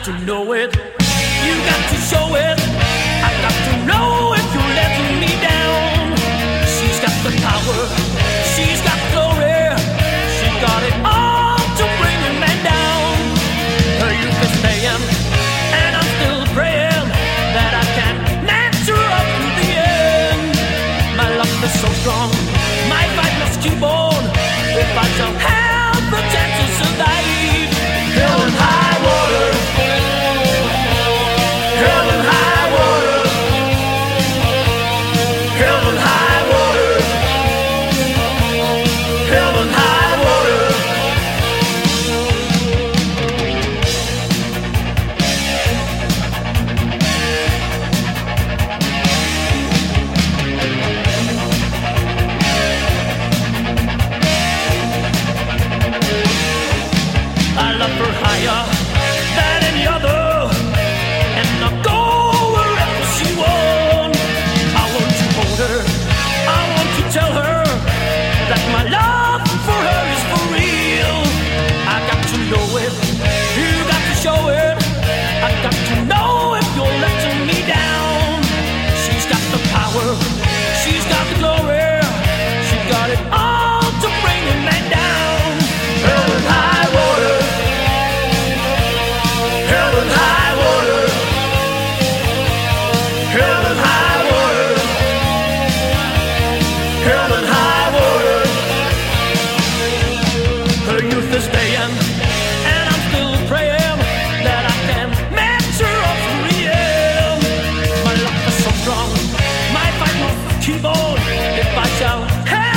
to know it. You got to show it. I got to know if you're letting me down. She's got the power. She's got glory. She got it all to bring a man down. Her youth is staying, and I'm still praying that I can match her up to the end. My love is so strong. My fight must keep on. If I shall have the chance to survive, hell and high water, hell and high water, hell and high water, hell and high water. I love her higher than any other, and I'll go wherever she wants. I want to hold her, I want to tell her that my love for her is for real. I got to know it, you got to show it. I got to know if you're letting me down. She's got the power, she's got the glory, she got it all to bring a man down. Hell and high water, hell and high water, hell and high water, hell and high water. Her youth is staying, and I'm still praying that I can match her up for real. My love is so strong, my fight must keep on. If I shall have